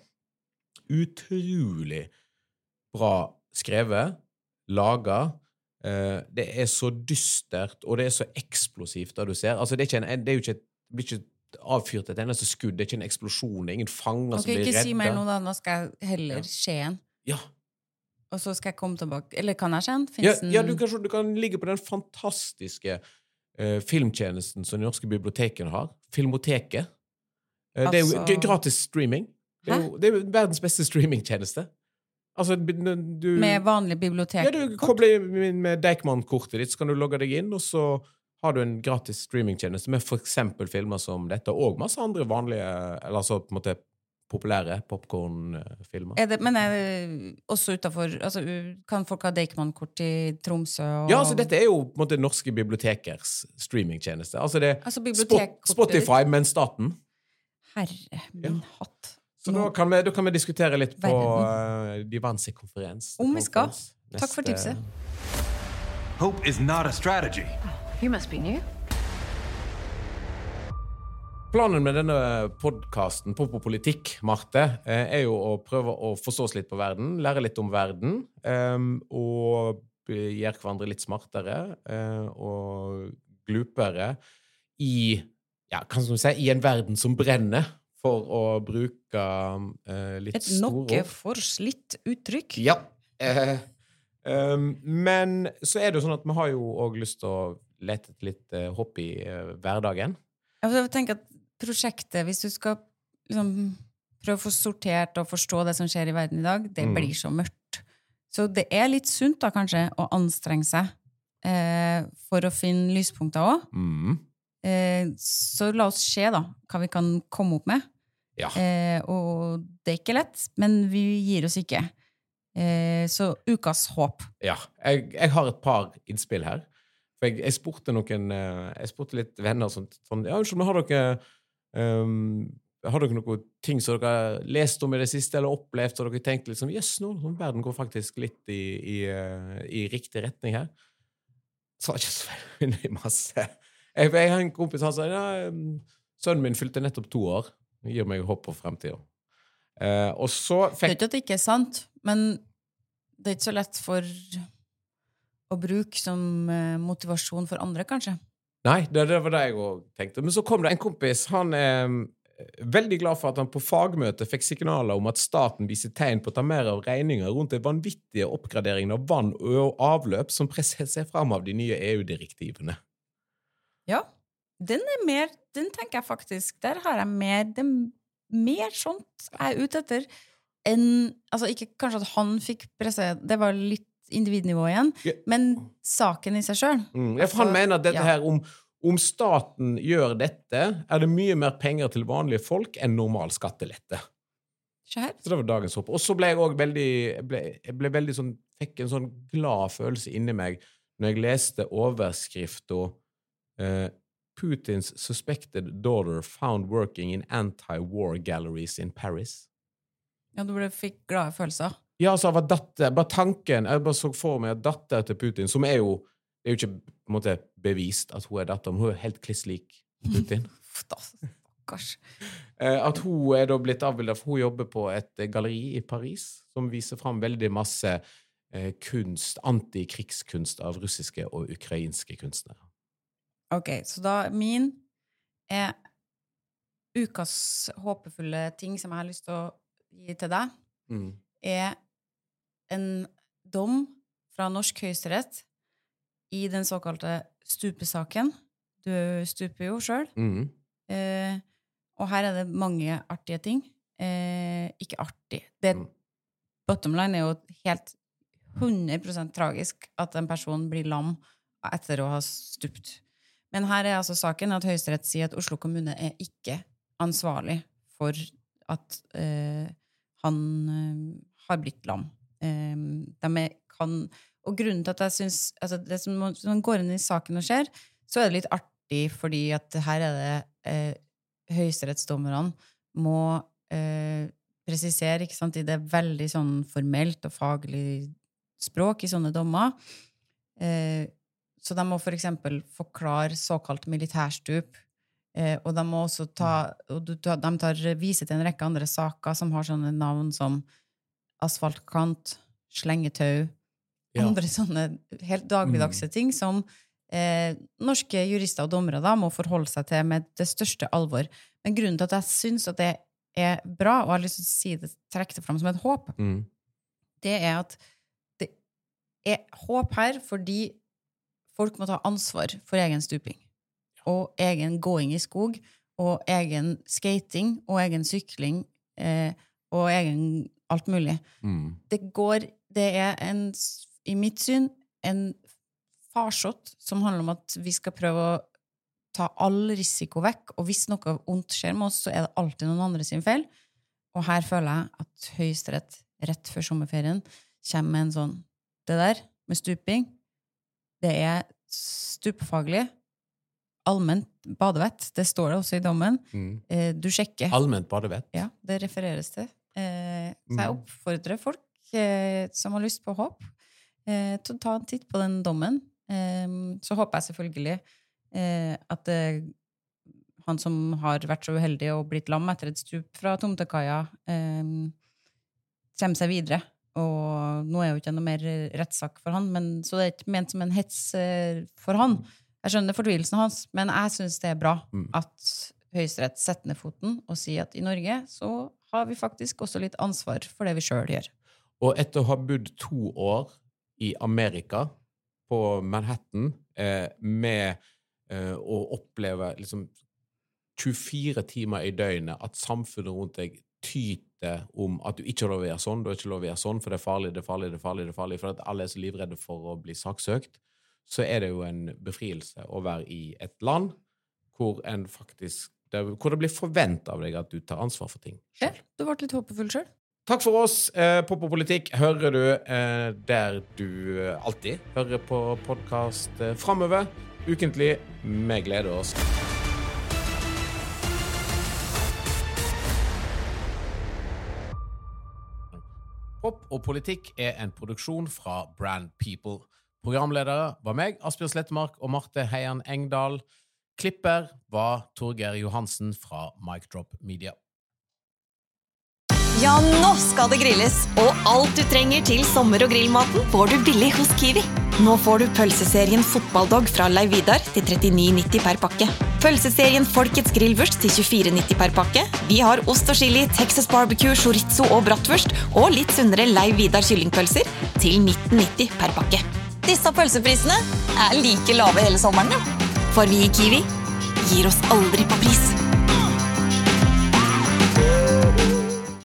Speaker 5: utrolig bra skrevet, laget, det er så dystert, og det er så eksplosivt da du ser. Altså, det er, ikke en, det er jo ikke, det blir ikke avfyrt et eneste skudd, det er ikke en eksplosjon, det er ingen fanger okay, som blir redda. Ok, ikke si mer noe da, nå skal jeg heller ja. Se en. Ja. Og så skal jeg komme tilbake, eller kan jeg se en? Ja, en... ja du, kan, du kan ligge på den fantastiske uh, filmtjenesten som de norske bibliotekene har, Filmoteket. Uh, altså... Det er jo gratis streaming. Det er, jo, det er jo verdens beste streamingtjeneste. Altså, du,
Speaker 4: med vanlig bibliotek?
Speaker 5: Ja, du kobler med, med Deichmann-kortet ditt, så kan du logge deg inn, og så har du en gratis streamingtjeneste med for eksempel filmer som dette, og masse andre vanlige, eller altså på en måte populære popcorn-filmer.
Speaker 4: Er det, men er det også utenfor, altså, kan folk ha Deichman-kort i Tromsø? Og...
Speaker 5: Ja, altså dette er jo på en måte norske bibliotekers streamingtjeneste. Altså det er
Speaker 4: altså,
Speaker 5: Spotify, men staten.
Speaker 4: Herre min ja. hatt.
Speaker 5: Så da kan, vi, da kan vi diskutere litt på uh, de Wannsee-konferens.
Speaker 4: Om vi skal. Neste... Takk for tipset.
Speaker 10: Hope is not a strategy.
Speaker 9: Oh, you must be new.
Speaker 5: Planen med denne podcasten på, på politikk, Marte, er jo å prøve å forstå oss litt på verden, lære litt om verden, um, og gjøre hverandre litt smartere uh, og glupere i, ja, kan man si, i en verden som brenner, for å bruke uh, litt
Speaker 4: Et store ord. Et noe forslitt uttrykk.
Speaker 5: Ja. Uh, um, men så er det jo sånn at vi har jo også lyst til å lete et litt uh, hopp i uh, hverdagen.
Speaker 4: Jeg tenker at prosjektet, hvis du skal liksom, prøve å få sortert og forstå det som skjer i verden i dag, det mm. blir så mørkt. Så det er litt sunt da, kanskje, å anstrenge seg eh, for å finne lyspunkter også. Mm. Eh, så la oss se da, hva vi kan komme opp med.
Speaker 5: Ja.
Speaker 4: Eh, og det er ikke lett, men vi gir oss ikke. Eh, så ukas håp.
Speaker 5: Ja, jeg, jeg har et par innspill her. For jeg, jeg spurte noen, jeg spurte litt venner sånn, sånn ja, unnskyld, men har dere Um, har dere noen ting som dere har lest om i det siste eller opplevd, og dere tenkte liksom, yes, nå, verden går faktisk litt i, i, i riktig retning her. Så var det ikke så veldig masse. Jeg, jeg har en kompis, han sa, ja, sønnen min fylte nettopp to år. Det gir meg håp på fremtiden. Uh, og så fikk...
Speaker 4: Det er ikke at det ikke er sant, men det er ikke så lett for å bruke som motivasjon for andre, kanskje.
Speaker 5: Nei, det, det var det jeg også tenkte. Men så kom det en kompis, han er veldig glad for at han på fagmøtet fikk signaler om at staten viser tegn på å ta mer av regninger rundt det vanvittige oppgraderingen av vann og avløp som presser seg frem av de nye E U-direktivene.
Speaker 4: Ja, den er mer, den tenker jeg faktisk, der har jeg mer, det er mer sånt jeg er ute etter enn, altså ikke kanskje at han fikk presse, det var litt individnivå igjen, ja. Men saken i seg selv.
Speaker 5: Mm. Ja, for han altså, mener at dette ja. her, om, om staten gjør dette, er det mye mer penger til vanlige folk enn normal skattelette.
Speaker 4: Så
Speaker 5: det var dagens håp. Og så ble jeg også veldig, jeg ble, jeg ble veldig sånn, fikk en sånn glad følelse inni meg når jeg leste overskrift og uh, Putin's suspected daughter found working in anti-war galleries in Paris.
Speaker 4: Ja, du ble, fikk glade følelser.
Speaker 5: Ja, så var datter, bare tanken, jeg bare så for meg at datter til Putin, som er jo, det er jo ikke på en måte bevist at hun er datter, men hun er helt klisslik Putin. At hun er da blitt avbildet, for hun jobber på et galleri i Paris, som viser frem veldig masse eh, kunst, antikrigskunst av russiske og ukrainske kunstnere.
Speaker 4: Ok, så da min er ukas håpefulle ting som jeg har lyst til å gi til deg, mm. er en dom fra norsk høyesterett i den såkalte stupesaken. Du stuper jo selv. Mm. Eh, og her er det mange artige ting. Eh, ikke artig. Det, mm. Bottom line er jo helt hundre prosent tragisk at en person blir lam etter å ha stupt. Men her er altså saken at høyesterett sier at Oslo kommune er ikke ansvarlig for at eh, han eh, har blitt lam. Um, de kan, og grunnen til at jeg synes altså det som man går inn i saken og skjer, så er det litt artig fordi at her er det eh, høyesterettsdommerne må eh, presisere, ikke sant, i det veldig sånn formelt og faglig språk i sånne dommer. Eh, så de må for eksempel forklare såkalt militærstup, eh, og de må også ta, og de tar vise til en rekke andre saker som har sånne navn som asfaltkant, slengetau, ja. Andre sånne helt dagligdagse mm. ting som eh, norske jurister og dommere da må forholde seg til med det største alvor. Men grunnen til at jeg synes at det er bra, og jeg har lyst til å si det, trekke det frem som et håp, mm. det er at det er håp her fordi folk må ta ansvar for egen stuping, og egen gåing i skog, og egen skating, og egen sykling, eh, og egen alt mulig. Mm. Det går, det er en, i mitt syn, en farsott som handler om at vi skal prøve å ta all risiko vekk, og hvis noe ondt skjer med oss, så er det alltid noen andre sin feil. Og her føler jeg at Høyesterett rett før sommerferien kommer med en sånn, det der med stuping, det er stupefaglig, allment badevett, det står det også i dommen. Mm. Eh, du sjekker.
Speaker 5: Allment badevett?
Speaker 4: Ja, det refereres til. Eh, så jeg oppfordrer folk eh, som har lyst på håp eh, til å ta en titt på den dommen. Eh, så håper jeg selvfølgelig eh, at eh, han som har vært så uheldig og blitt lam etter et stup fra Tomtekaia eh, kommer seg videre. Og nå er jo ikke noe mer rettssak for han, men så det er ikke ment som en hets eh, for han. Jeg skjønner fortvilelsen hans, men jeg synes det er bra mm. at Høyesterett setter ned foten og sier at i Norge så har vi faktisk også litt ansvar for det vi selv gjør.
Speaker 5: Og etter å ha bodd to år i Amerika, på Manhattan, eh, med eh, å oppleve liksom tjuefire timer i døgnet, at samfunnet rundt deg tyter om at du ikke har lov å gjøre sånn, du har ikke lov å gjøre sånn, for det er farlig, det er farlig, det er farlig, det er farlig, for at alle er så livredde for å bli saksøkt, så er det jo en befrielse å være i et land hvor, en faktisk, det, hvor det blir forventet av deg at du tar ansvar for ting.
Speaker 4: Ja, du ble litt håpefull selv.
Speaker 5: Takk for oss. Eh, Pop og Politikk hører du eh, der du alltid hører på podcast eh, fremover, ukentlig. Vi gleder oss. Pop og Politikk er en produksjon fra Brand People. Programledere var meg, Asbjørn Slettemark og Marte Heian Engdahl. Klipper var Torgeir Johansen fra Mic Drop Media.
Speaker 11: Ja, nå skal det grilles, og alt du trenger til sommer- og grillmaten får du billig hos Kiwi. Nå får du pølseserien Fotballdog fra Leiv Vidar til trettini nitti per pakke. Pølseserien Folkets grillvurst til tjuefire nitti per pakke. Vi har ost og chili, Texas barbecue, chorizo og bratwurst, og litt sunnere Leiv Vidar kyllingpølser til nitten nitti per pakke. Disse pølseprisene er like lave hele sommeren, ja. For vi i Kiwi gir oss aldri på pris.